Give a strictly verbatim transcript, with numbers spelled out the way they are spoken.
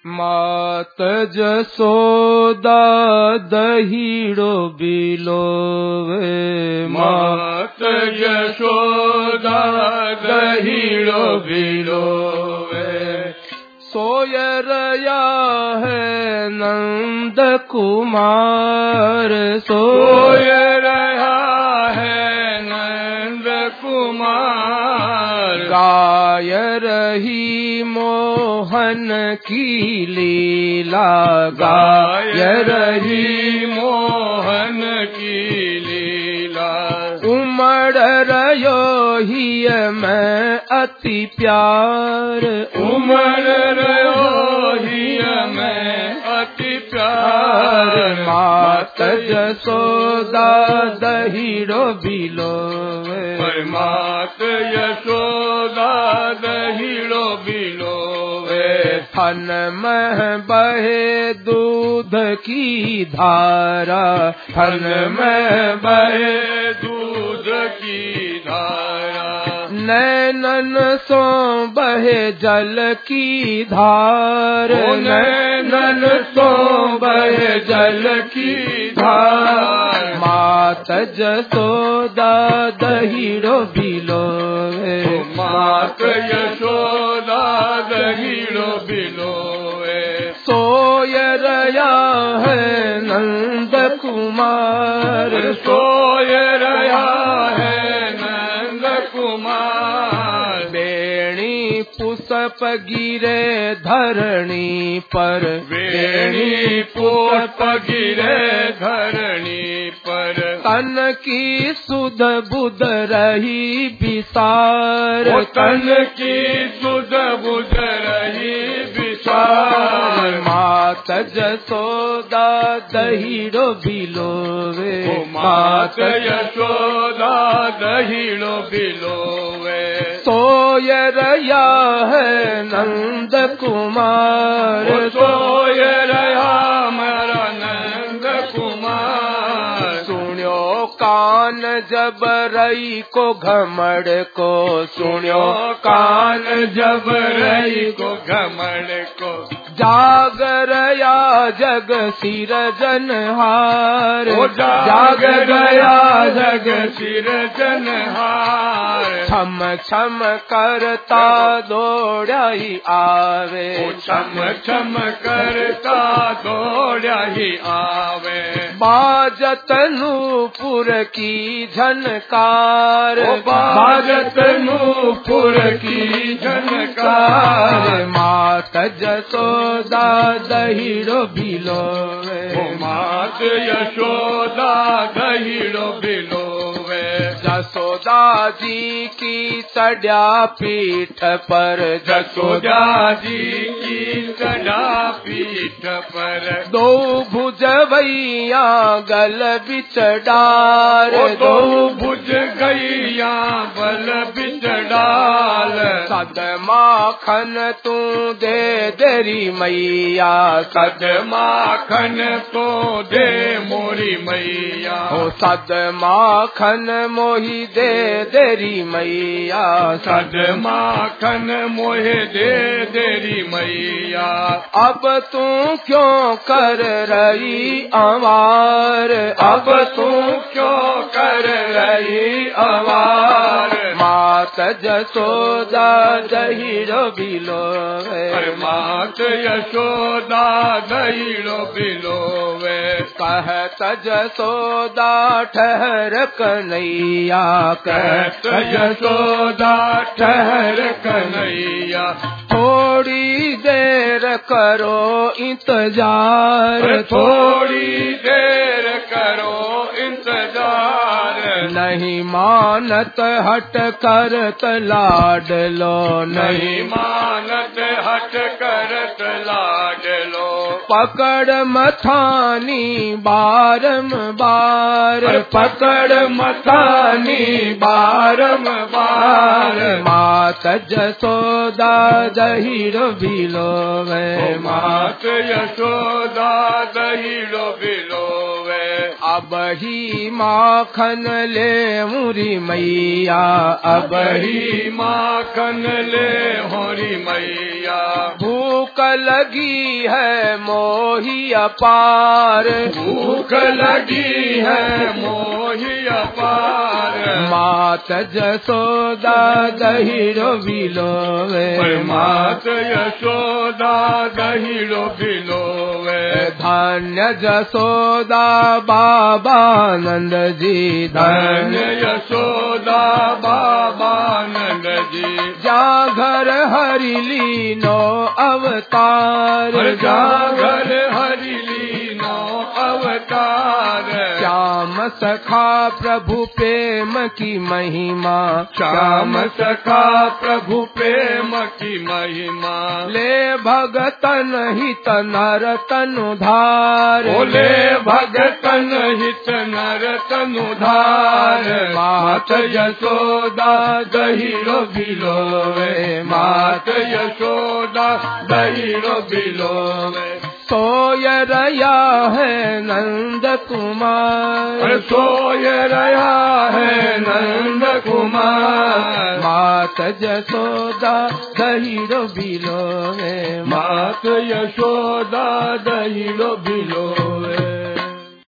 मात जसोदा दहीड़ो बिलोवे, मात यशोदा दहीड़ो बिलोवे। सोय रया है नंद कुमार, सोय रहा है नंद कुमार। गाय रही मोहन की लीला, गाय रही मोहन की लीला। उमड़ रयो हिय मैं अति प्यार, उमड़ रयो हिय मैं अति प्यार। मात जसोदा दहीड़ो बिलोवे, मात यशोदा दहीड़ो बिलोवे। थन में बहे दूध की धारा, थन में बहे दूध की धारा। नैनन सो बहे जल की धार, नैनन सो बहे जल की धार। मात जसोदा दहीड़ो बिलोवे, मात यशोदा दहीड़ो बिलोवे। सोय रया है नंद कुमार, सोय रहा है नंद कुमार। बेणी पुष्प गिरे धरणी पर, बेणी पुष्प गिरे धरणी पर। तन की सुध बुध रही विसार, तन की सुध बुध रही विसार। मात जसोदा दहीड़ो बिलोवे, मात यशोदा दहीड़ो बिलोवे। सोय रया है नंद कुमार, सोय रहा मेरा नंद कुमार। सुन्यो कान जब रई को घमड़ को, सुन्यो कान जब रही को घमड़ को। जाग रया जग सिरजनहार, जाग गया जग सिरजनहार। छम छम करता दौड़ा ही आवे, छम छम करता दौड़ा ही आवे। बाजत नूपुर की झनकार, बाजत नूपुर की झनकार। मात जसोदा दहीड़ो बिलोवे, मात यशोदा दहीड़ो बिलोवे। जसोदा जी की चढ़ा पीठ पर, जसोदा जी की चढ़ा पीठ पर। दो भुजवैया गल बिच डार, दो भुज गैया बल बिच डाल। सद माखन तू दे देरी मैया, सद माखन तो दे मोरी मैया। ओ सद माखन मोही दे देरी मैया, सद माखन मोहे दे देरी मैया। अब तू क्यों कर रही आवार, अब तू क्यों कर रही आवार। मात जसोदा दहीड़ो बिलोवे, मात यशोदा दहीड़ो बिलोवे। कहत जसोदा ठहर कन्हैया, कहत यशोदा ठहर कन्हैया। थोड़ी देर करो इंतजार, थोड़ी देर करो इंतजार। नहीं मानत हट करत लाड लो, नहीं मानत हट करत लाड लो। पकड़ मथानी बारंबार, पकड़ मथानी बारंबार। मात जसोदा दहीड़ो बिलोवे, मात यशोदा दहीड़ो बिलोवे। अब ही माखन ले मुरी मैया, अब ही माखन ले होरी मैया। भूख भूख लगी है मोही अपार, भूख लगी है मोही अपार। मात जसोदा दहिरो बिलोवे, मात यशोदा दहिरो बिलोवे। धन्य जसोदा बाबा नंद जी, धन्य यशोदा बाबा नंद जी। जा घर हरि लीनो अवतार, जा घर हरि लीनो अवतार। श्याम सखा प्रभु प्रेम की महिमा, श्याम सखा प्रभु प्रेम की महिमा। ले भगतन हित नर तनुधार, बोले भगतन हित नर तनुधार। मात यशोदा दहिरो बिलोवे, मात यशोदा दहिरो बिलोवे। सोय रया है नंद कुमार, सोय रहा है नंद कुमार। मात जसोदा दहिरो बिलोवे, मात यशोदा दहिरो बिलोवे।